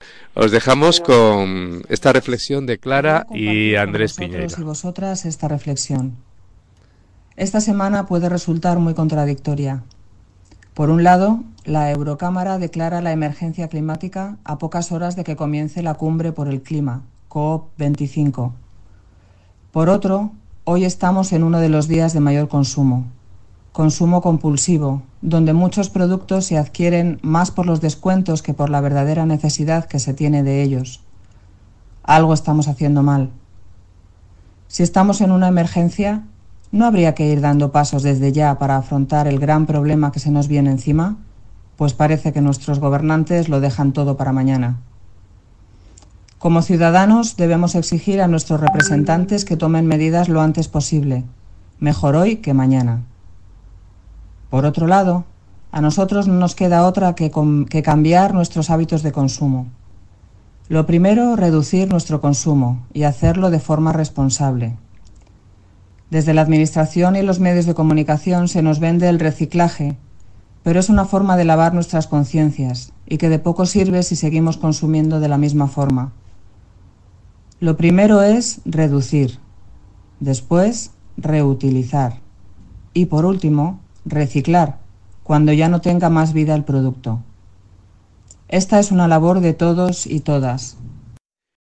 Os dejamos con esta reflexión de Quería Clara y compartir con Andrés vosotros y Piñeira. vosotras esta reflexión. Esta semana puede resultar muy contradictoria. Por un lado, la Eurocámara declara la emergencia climática a pocas horas de que comience la cumbre por el clima, COP25. Por otro, hoy estamos en uno de los días de mayor consumo compulsivo, donde muchos productos se adquieren más por los descuentos que por la verdadera necesidad que se tiene de ellos. Algo estamos haciendo mal. Si estamos en una emergencia, ¿no habría que ir dando pasos desde ya para afrontar el gran problema que se nos viene encima? Pues parece que nuestros gobernantes lo dejan todo para mañana. Como ciudadanos debemos exigir a nuestros representantes que tomen medidas lo antes posible, mejor hoy que mañana. Por otro lado, a nosotros no nos queda otra que cambiar nuestros hábitos de consumo. Lo primero, reducir nuestro consumo y hacerlo de forma responsable. Desde la Administración y los medios de comunicación se nos vende el reciclaje, pero es una forma de lavar nuestras conciencias y que de poco sirve si seguimos consumiendo de la misma forma. Lo primero es reducir, después reutilizar y por último reciclar cuando ya no tenga más vida el producto. Esta es una labor de todos y todas,